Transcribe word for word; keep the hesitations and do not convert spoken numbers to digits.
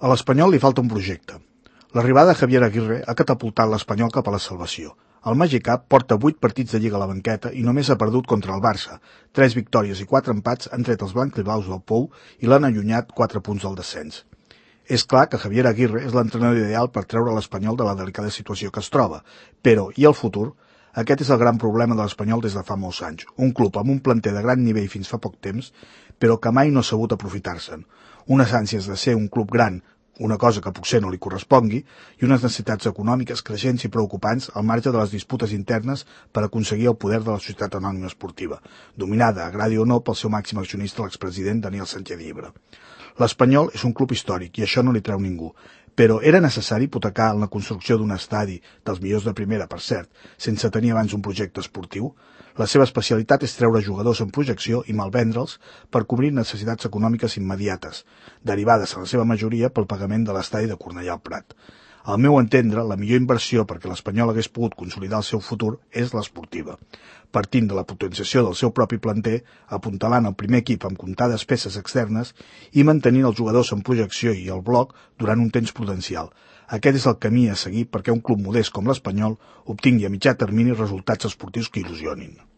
A l'Espanyol li falta un projecte. L'arribada de Javier Aguirre ha catapultat l'Espanyol cap a la salvació. El mexicà porta vuit partits de Lliga a la banqueta i només ha perdut contra el Barça. Tres victòries i quatre empats han tret els blancs i blaus del pou i l'han allunyat quatre punts del descens. És clar que Javier Aguirre és l'entrenador ideal per treure l'Espanyol de la delicada situació que es troba, però, i el futur? Aquest és el gran problema de l'Espanyol des de fa molts anys. Un club amb un planter de gran nivell fins fa poc temps, però que mai no ha sabut aprofitar-se'n. Unes ànsies de ser un club gran, una cosa que potser no li correspongui, i unes necessitats econòmiques creixents i preocupants al marge de les disputes internes per aconseguir el poder de la societat anònima esportiva, dominada, agradi o no, pel seu màxim accionista, l'expresident Daniel Sánchez Llibre. L'Espanyol és un club històric i això no li treu ningú, però era necessari hipotecar en la construcció d'un estadi, dels millors de primera, per cert, sense tenir abans un projecte esportiu? La seva especialitat és treure jugadors en projecció i malvendre'ls per cobrir necessitats econòmiques immediates, derivades en la seva majoria pel pagament de l'estadi de Cornellà al Prat. Al meu entendre, la millor inversió perquè l'Espanyol hagués pogut consolidar el seu futur és l'esportiva. Partint de la potenciació del seu propi planter, apuntalant el primer equip amb comptades peces externes i mantenint els jugadors en projecció i el bloc durant un temps prudencial. Aquest és el camí a seguir perquè un club modest com l'Espanyol obtingui a mitjà termini resultats esportius que il·lusionin.